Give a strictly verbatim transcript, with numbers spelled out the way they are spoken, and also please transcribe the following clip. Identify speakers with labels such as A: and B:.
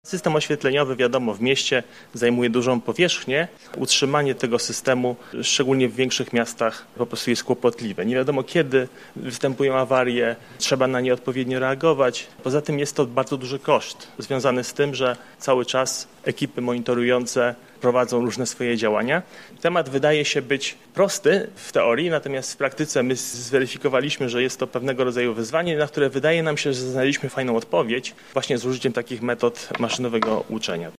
A: System oświetleniowy, wiadomo, w mieście zajmuje dużą powierzchnię. Utrzymanie tego systemu, szczególnie w większych miastach, po prostu jest kłopotliwe. Nie wiadomo, kiedy występują awarie, trzeba na nie odpowiednio reagować. Poza tym jest to bardzo duży koszt związany z tym, że cały czas ekipy monitorujące prowadzą różne swoje działania. Temat wydaje się być prosty w teorii, natomiast w praktyce my zweryfikowaliśmy, że jest to pewnego rodzaju wyzwanie, na które wydaje nam się, że znaleźliśmy fajną odpowiedź właśnie z użyciem takich metod maszynowego uczenia.